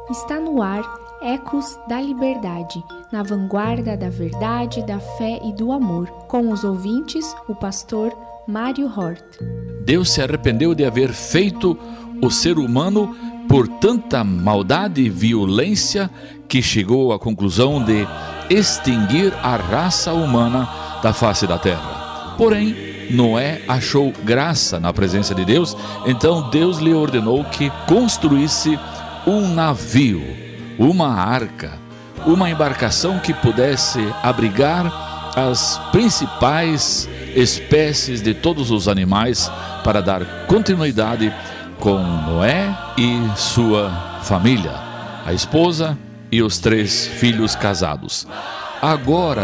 Está no ar Ecos da Liberdade, na vanguarda da verdade, da fé e do amor. Com os ouvintes, o pastor Mário Hort. Deus se arrependeu de haver feito o ser humano por tanta maldade e violência que chegou à conclusão de extinguir a raça humana da face da terra. Porém, Noé achou graça na presença de Deus, então Deus lhe ordenou que construísse um navio, uma arca, uma embarcação que pudesse abrigar as principais espécies de todos os animais para dar continuidade com Noé e sua família, a esposa e os 3 filhos casados. Agora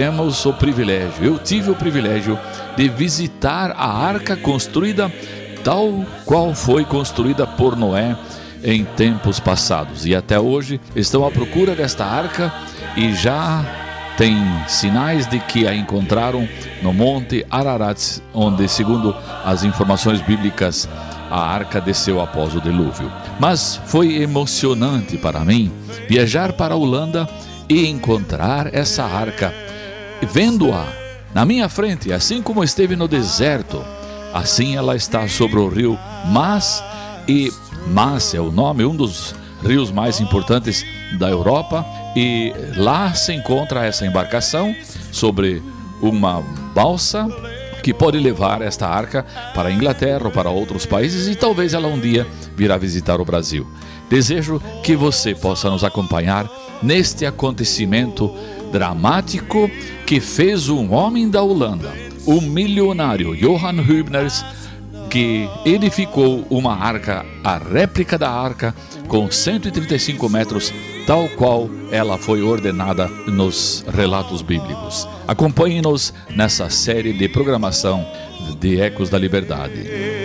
eu tive o privilégio de visitar a arca construída tal qual foi construída por Noé em tempos passados. E até hoje estão à procura desta arca e já tem sinais de que a encontraram no Monte Ararat, onde, segundo as informações bíblicas, a arca desceu após o dilúvio. Mas foi emocionante para mim viajar para a Holanda e encontrar essa arca, vendo-a na minha frente, assim como esteve no deserto. Assim ela está sobre o rio Maas, e Maas é o nome, um dos rios mais importantes da Europa, e lá se encontra essa embarcação sobre uma balsa que pode levar esta arca para a Inglaterra ou para outros países, e talvez ela um dia virá visitar o Brasil. Desejo que você possa nos acompanhar neste acontecimento dramático que fez um homem da Holanda, o milionário Johan Huybers, que edificou uma arca, a réplica da arca, com 135 metros, tal qual ela foi ordenada nos relatos bíblicos. Acompanhe-nos nessa série de programação de Ecos da Liberdade.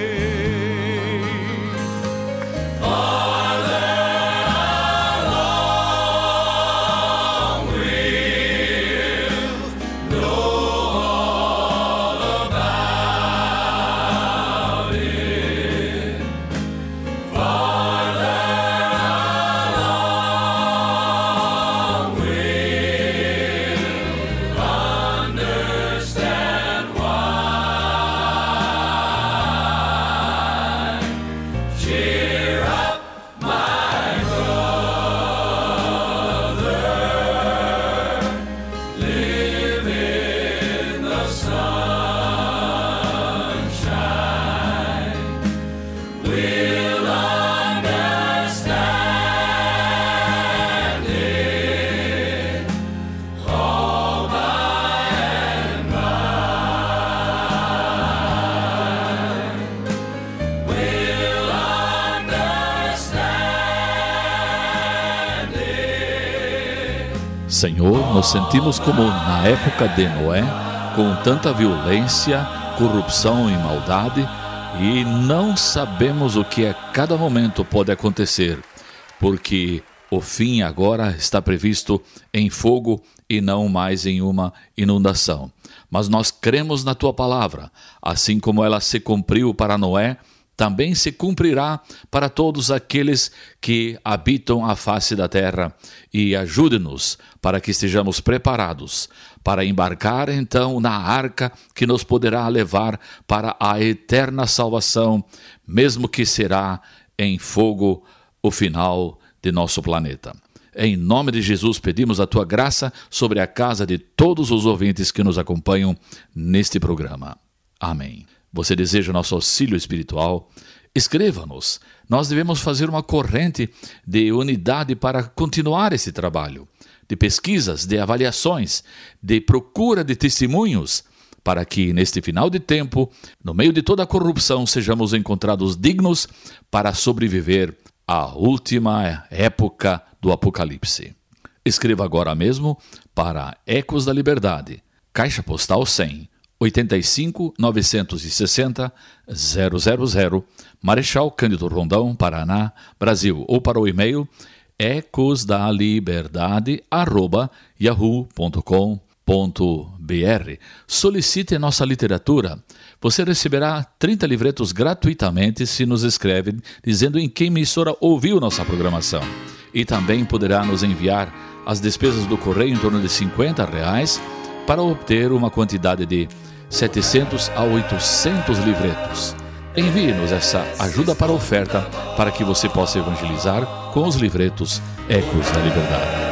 Senhor, nos sentimos como na época de Noé, com tanta violência, corrupção e maldade, e não sabemos o que a cada momento pode acontecer, porque o fim agora está previsto em fogo e não mais em uma inundação. Mas nós cremos na Tua palavra, assim como ela se cumpriu para Noé, também se cumprirá para todos aqueles que habitam a face da terra, e ajude-nos para que estejamos preparados para embarcar então na arca que nos poderá levar para a eterna salvação, mesmo que será em fogo o final de nosso planeta. Em nome de Jesus pedimos a Tua graça sobre a casa de todos os ouvintes que nos acompanham neste programa. Amém. Você deseja nosso auxílio espiritual? Escreva-nos. Nós devemos fazer uma corrente de unidade para continuar esse trabalho, de pesquisas, de avaliações, de procura de testemunhos, para que neste final de tempo, no meio de toda a corrupção, sejamos encontrados dignos para sobreviver à última época do Apocalipse. Escreva agora mesmo para Ecos da Liberdade, Caixa Postal 100, 85 960 000, Marechal Cândido Rondão, Paraná, Brasil, ou para o e-mail ecosdaliberdade@yahoo.com.br. Solicite nossa literatura, Você receberá 30 livretos gratuitamente se nos escreve dizendo em que emissora ouviu nossa programação. E também poderá nos enviar as despesas do correio em torno de R$50 para obter uma quantidade de 700 a 800 livretos. Envie-nos essa ajuda para a oferta para que você possa evangelizar com os livretos Ecos da Liberdade.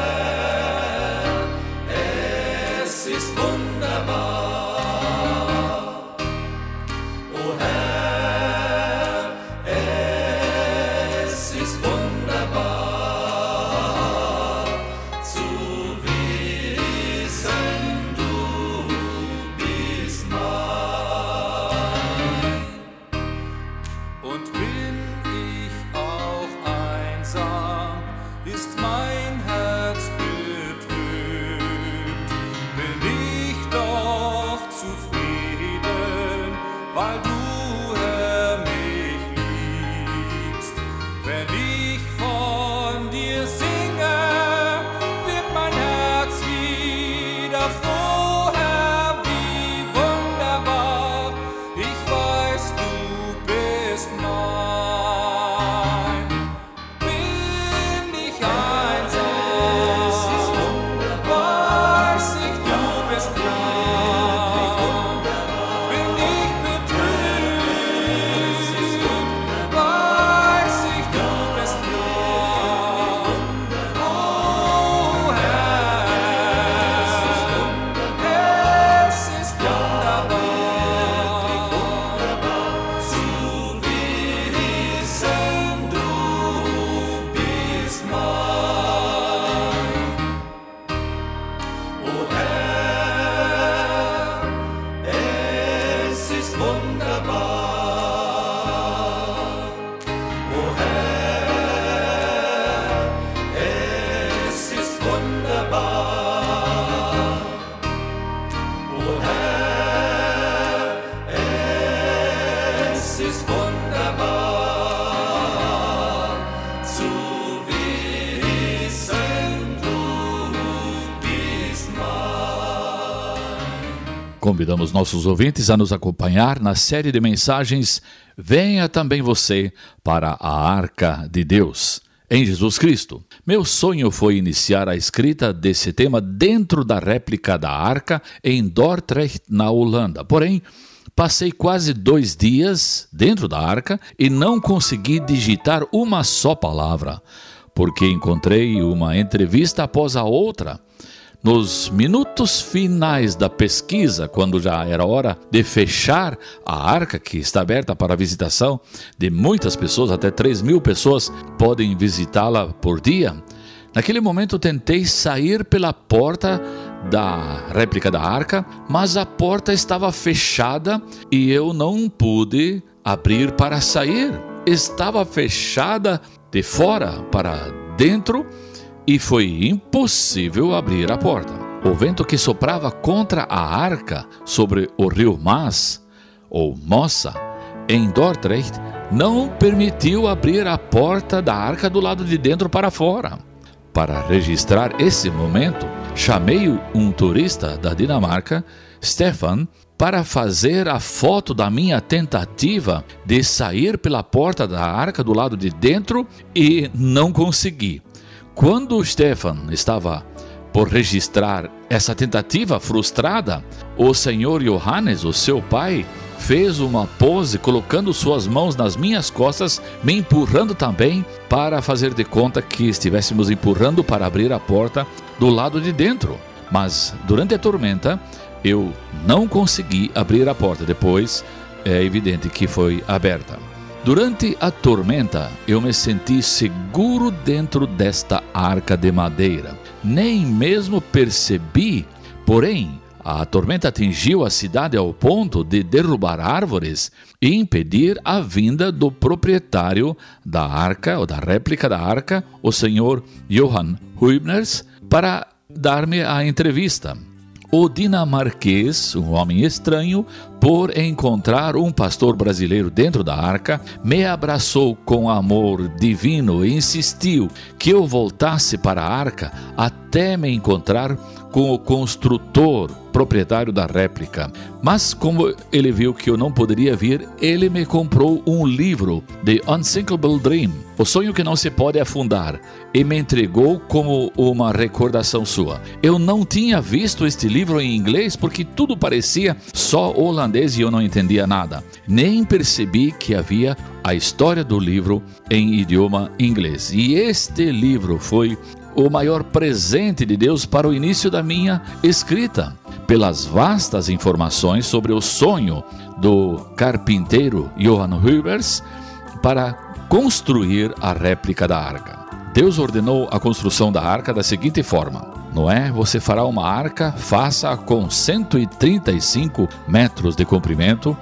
Convidamos nossos ouvintes a nos acompanhar na série de mensagens Venha Também Você para a Arca de Deus, em Jesus Cristo. Meu sonho foi iniciar a escrita desse tema dentro da réplica da Arca em Dordrecht, na Holanda. Porém, passei quase 2 dias dentro da Arca e não consegui digitar uma só palavra, porque encontrei uma entrevista após a outra. Nos minutos finais da pesquisa, quando já era hora de fechar a arca, que está aberta para a visitação de muitas pessoas, até 3.000 pessoas podem visitá-la por dia, naquele momento tentei sair pela porta da réplica da arca, mas a porta estava fechada e eu não pude abrir para sair. Estava fechada de fora para dentro e foi impossível abrir a porta. O vento que soprava contra a arca sobre o rio Maas, ou Mossa, em Dordrecht, não permitiu abrir a porta da arca do lado de dentro para fora. Para registrar esse momento, chamei um turista da Dinamarca, Stefan, para fazer a foto da minha tentativa de sair pela porta da arca do lado de dentro e não consegui. Quando o Stefan estava por registrar essa tentativa frustrada, o senhor Johannes, o seu pai, fez uma pose colocando suas mãos nas minhas costas, me empurrando também para fazer de conta que estivéssemos empurrando para abrir a porta do lado de dentro. Mas durante a tormenta eu não consegui abrir a porta. Depois é evidente que foi aberta. Durante a tormenta, eu me senti seguro dentro desta arca de madeira. Nem mesmo percebi, porém, a tormenta atingiu a cidade ao ponto de derrubar árvores e impedir a vinda do proprietário da arca, ou da réplica da arca, o senhor Johan Huibners, para dar-me a entrevista. O dinamarquês, um homem estranho, por encontrar um pastor brasileiro dentro da arca, me abraçou com amor divino e insistiu que eu voltasse para a arca até me encontrar com o construtor proprietário da réplica. Mas como ele viu que eu não poderia vir, ele me comprou um livro, The Unsinkable Dream, O Sonho que Não Se Pode Afundar, e me entregou como uma recordação sua. Eu não tinha visto este livro em inglês porque tudo parecia só holandês e eu não entendia nada. Nem percebi que havia a história do livro em idioma inglês. E este livro foi o maior presente de Deus para o início da minha escrita, pelas vastas informações sobre o sonho do carpinteiro Johann Huygens para construir a réplica da arca. Deus ordenou a construção da arca da seguinte forma: Noé, você fará uma arca, faça-a com 135 metros de comprimento,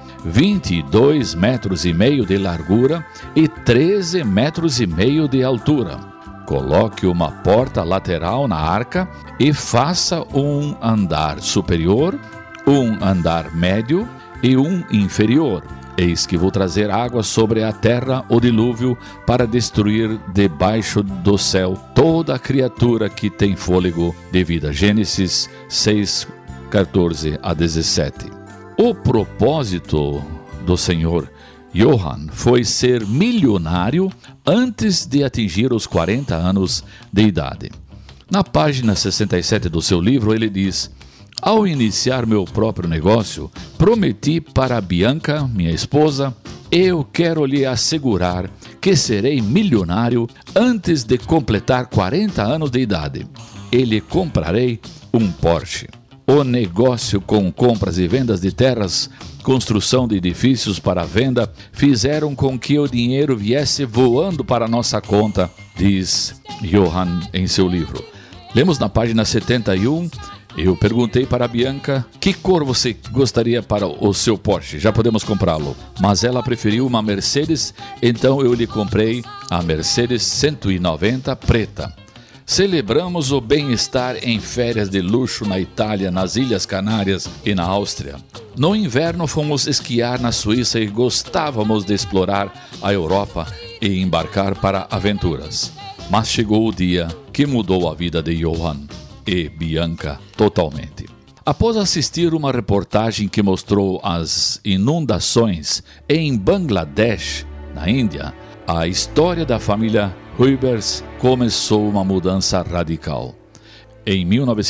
22 metros e meio de largura e 13 metros e meio de altura. Coloque uma porta lateral na arca e faça um andar superior, um andar médio e um inferior. Eis que vou trazer água sobre a terra, o dilúvio, para destruir debaixo do céu toda a criatura que tem fôlego de vida. Gênesis 6, 14 a 17. O propósito do Senhor Johann foi ser milionário antes de atingir os 40 anos de idade. Na página 67 do seu livro, ele diz: ao iniciar meu próprio negócio, prometi para Bianca, minha esposa, eu quero lhe assegurar que serei milionário antes de completar 40 anos de idade. E lhe comprarei um Porsche. O negócio com compras e vendas de terras, construção de edifícios para venda, fizeram com que o dinheiro viesse voando para nossa conta, diz Johann em seu livro. Lemos na página 71, eu perguntei para a Bianca que cor você gostaria para o seu Porsche, já podemos comprá-lo. Mas ela preferiu uma Mercedes, então eu lhe comprei a Mercedes 190 preta. Celebramos o bem-estar em férias de luxo na Itália, nas Ilhas Canárias e na Áustria. No inverno fomos esquiar na Suíça e gostávamos de explorar a Europa e embarcar para aventuras. Mas chegou o dia que mudou a vida de Johann e Bianca totalmente. Após assistir uma reportagem que mostrou as inundações em Bangladesh, na Índia, a história da família Huygens começou uma mudança radical. Em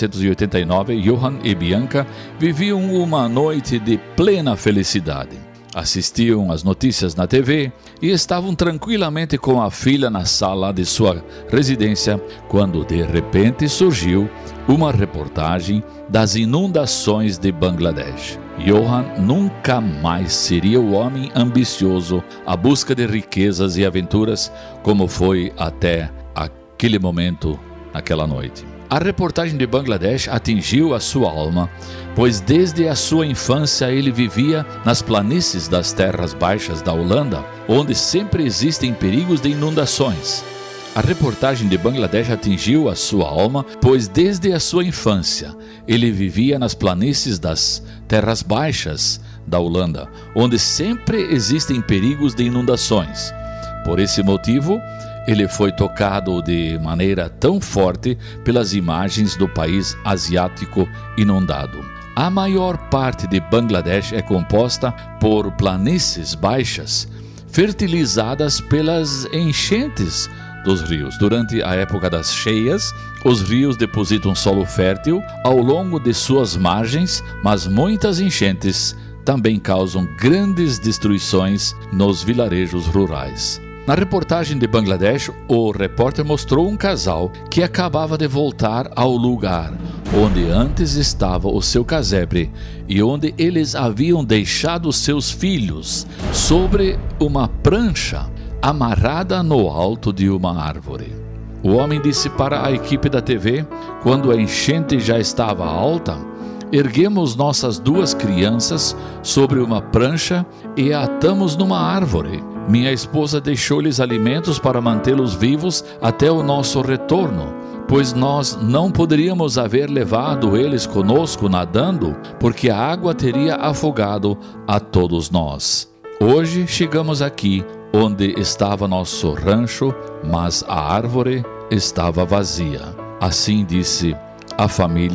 1989, Johann e Bianca viviam uma noite de plena felicidade. Assistiam às notícias na TV e estavam tranquilamente com a filha na sala de sua residência, quando de repente surgiu uma reportagem das inundações de Bangladesh. Johann nunca mais seria o homem ambicioso à busca de riquezas e aventuras como foi até aquele momento, naquela noite. A reportagem de Bangladesh atingiu a sua alma, pois desde a sua infância ele vivia nas planícies das terras baixas da Holanda, onde sempre existem perigos de inundações. A reportagem de Bangladesh atingiu a sua alma, pois desde a sua infância ele vivia nas planícies das terras baixas da Holanda, onde sempre existem perigos de inundações. Por esse motivo, ele foi tocado de maneira tão forte pelas imagens do país asiático inundado. A maior parte de Bangladesh é composta por planícies baixas, fertilizadas pelas enchentes dos rios. Durante a época das cheias, os rios depositam solo fértil ao longo de suas margens, mas muitas enchentes também causam grandes destruições nos vilarejos rurais. Na reportagem de Bangladesh, o repórter mostrou um casal que acabava de voltar ao lugar onde antes estava o seu casebre e onde eles haviam deixado seus filhos sobre uma prancha amarrada no alto de uma árvore. O homem disse para a equipe da TV, quando a enchente já estava alta: erguemos nossas duas crianças sobre uma prancha e a atamos numa árvore. Minha esposa deixou-lhes alimentos para mantê-los vivos até o nosso retorno, pois nós não poderíamos haver levado eles conosco nadando, porque a água teria afogado a todos nós. Hoje chegamos aqui, onde estava nosso rancho, mas a árvore estava vazia. Assim disse a família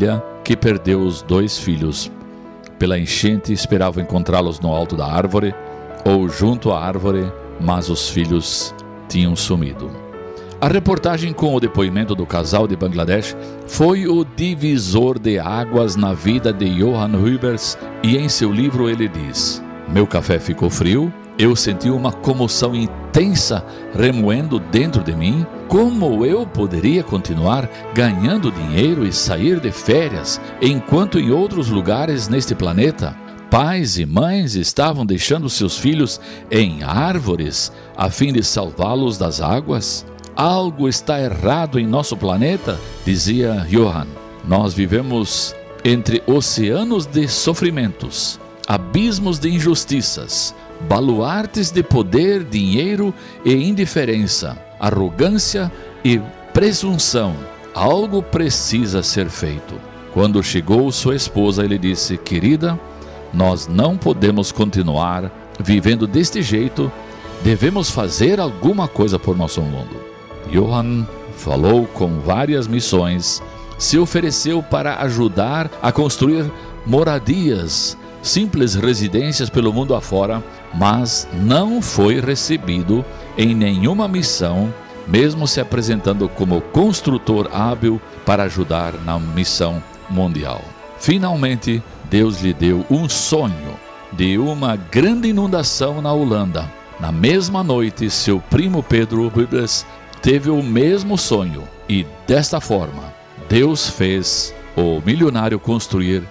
que perdeu os 2 filhos pela enchente esperava encontrá-los no alto da árvore ou junto à árvore, mas os filhos tinham sumido. A reportagem com o depoimento do casal de Bangladesh foi o divisor de águas na vida de Johan Huybers, e em seu livro ele diz: meu café ficou frio, eu senti uma comoção intensa remoendo dentro de mim. Como eu poderia continuar ganhando dinheiro e sair de férias, enquanto em outros lugares neste planeta, pais e mães estavam deixando seus filhos em árvores a fim de salvá-los das águas? Algo está errado em nosso planeta, dizia Johan. Nós vivemos entre oceanos de sofrimentos, abismos de injustiças, baluartes de poder, dinheiro e indiferença, arrogância e presunção. Algo precisa ser feito. Quando chegou sua esposa, ele disse: querida, nós não podemos continuar vivendo deste jeito, devemos fazer alguma coisa por nosso mundo. Johan falou com várias missões, se ofereceu para ajudar a construir moradias, simples residências pelo mundo afora, mas não foi recebido em nenhuma missão, mesmo se apresentando como construtor hábil para ajudar na missão mundial. Finalmente, Deus lhe deu um sonho de uma grande inundação na Holanda. Na mesma noite, seu primo Pedro Huybers teve o mesmo sonho, e desta forma, Deus fez o milionário construir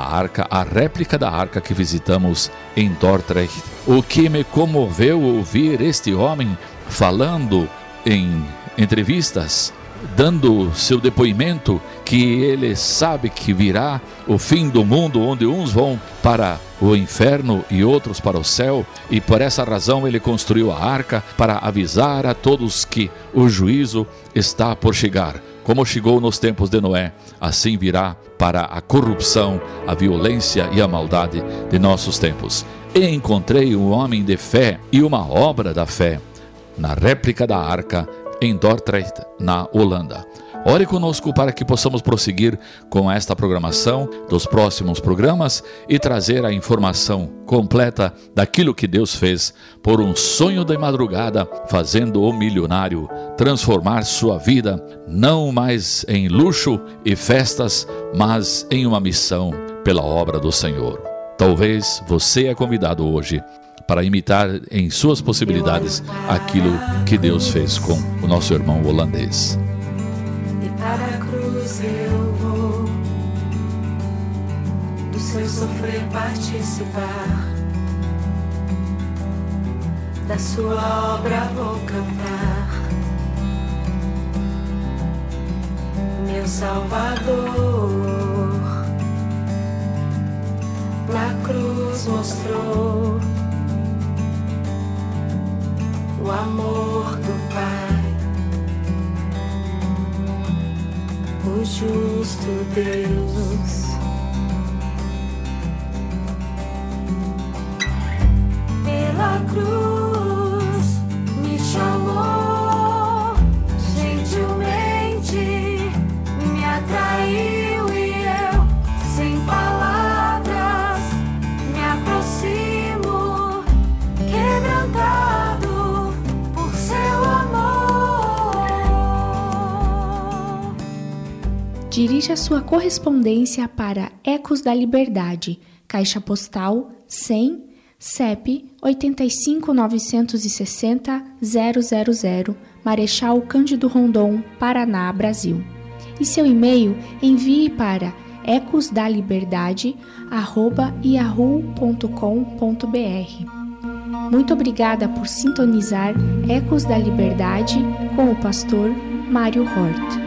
a réplica da arca que visitamos em Dordrecht. O que me comoveu ouvir este homem falando em entrevistas, dando seu depoimento, que ele sabe que virá o fim do mundo, onde uns vão para o inferno e outros para o céu, e por essa razão ele construiu a arca para avisar a todos que o juízo está por chegar. Como chegou nos tempos de Noé, assim virá para a corrupção, a violência e a maldade de nossos tempos. E encontrei um homem de fé e uma obra da fé na réplica da arca em Dordrecht, na Holanda. Ore conosco para que possamos prosseguir com esta programação dos próximos programas e trazer a informação completa daquilo que Deus fez por um sonho de madrugada, fazendo o milionário transformar sua vida não mais em luxo e festas, mas em uma missão pela obra do Senhor. Talvez você é convidado hoje para imitar em suas possibilidades aquilo que Deus fez com o nosso irmão holandês. Para a cruz eu vou, do seu sofrer participar, da sua obra vou cantar. Meu Salvador na cruz mostrou o amor do Pai, o justo Deus. Pela cruz me chamou, gentilmente me atraiu, e eu, sem palavras, me aproximo, quebrantado por seu amor. Dirija sua correspondência para Ecos da Liberdade, Caixa Postal 100, CEP 85.960.000, Marechal Cândido Rondon, Paraná, Brasil. E seu e-mail envie para ecosdaliberdade@yahoo.com.br. Muito obrigada por sintonizar Ecos da Liberdade com o pastor Mário Hort.